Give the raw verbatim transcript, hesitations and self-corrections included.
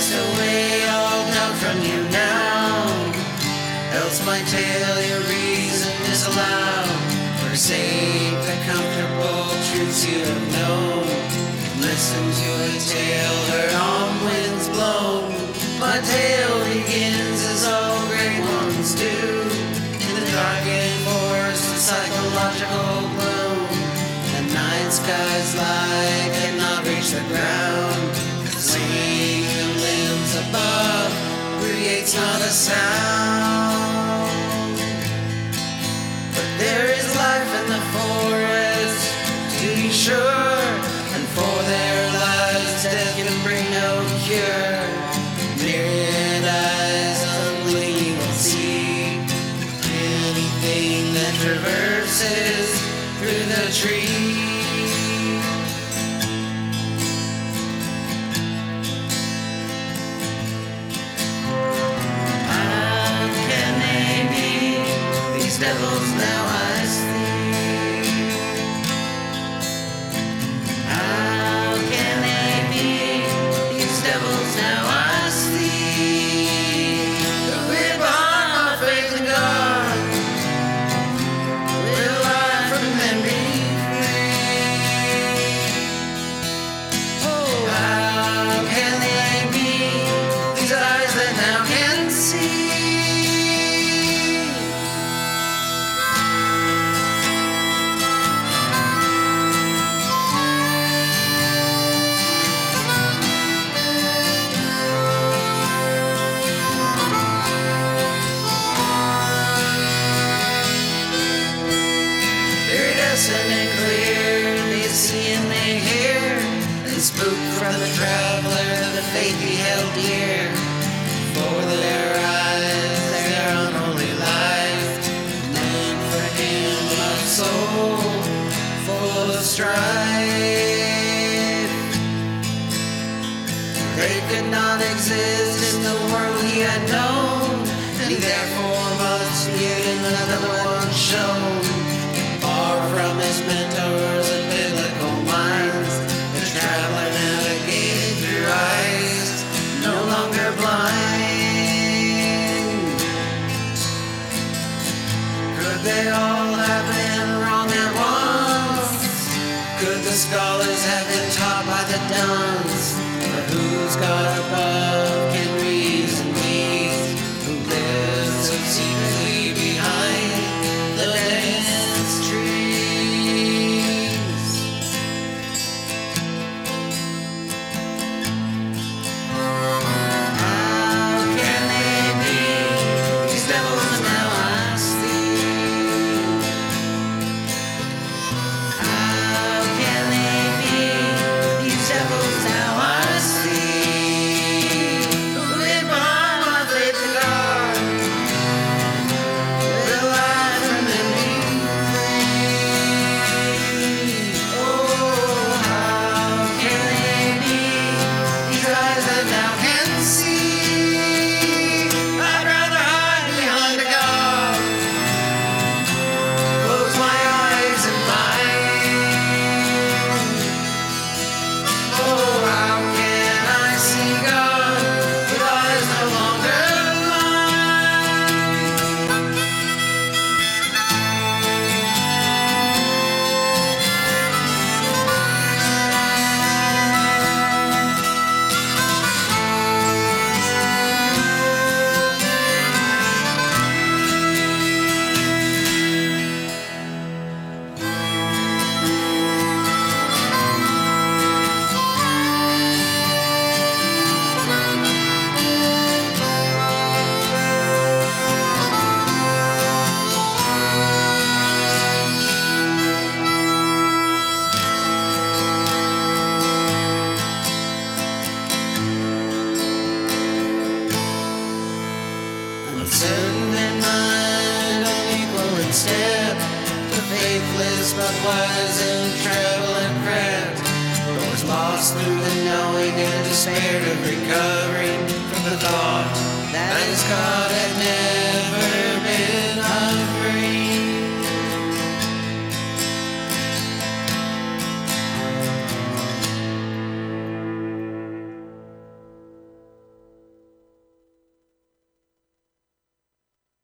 cast away all doubt from you now. Else my tale your reason disallow. Forsake the comfortable truths you have known. Listen to a tale heard on winds blown. My tale begins as all great ones do, in the darkened forest of psychological gloom. The night sky's light cannot reach the ground. The swinging of limbs above creates not a sound. But there is life in the forest, to be sure, and for their lives death can bring no cure. Myriad eyes unblinking will see anything that traverses through the trees. How can they be these devils now I see? How can they be these devils now I see? Live on my faith in God, will I from them be free? Oh, how can they be these eyes that now can see? And clear, they see and they hear, and spook from the traveler the faith he held dear. For their eyes, their unholy life, meant for him a soul full of strife. They could not exist in the world he had known, and he therefore must be in another one shown. Far from his mentors and biblical minds, the traveler navigated through eyes no longer blind. Could they all have been wrong at once? Could the scholars have been taught by the duns? But whose God above can reason these, who lives so secretly behind the dense trees? How can they be these devils now I see? How can they be these devils now I see? Who live by my faith in God, will I from them be free? Oh, how can they be these eyes that now can see? I'd rather hide behind a God, close my eyes and mind. Oh, how can I see God with eyes no longer blind? Uncertain in mind, unequal in step, the faithless but wise in travel and craft. But was lost through the knowing and despaired of recovering from the thought that is God.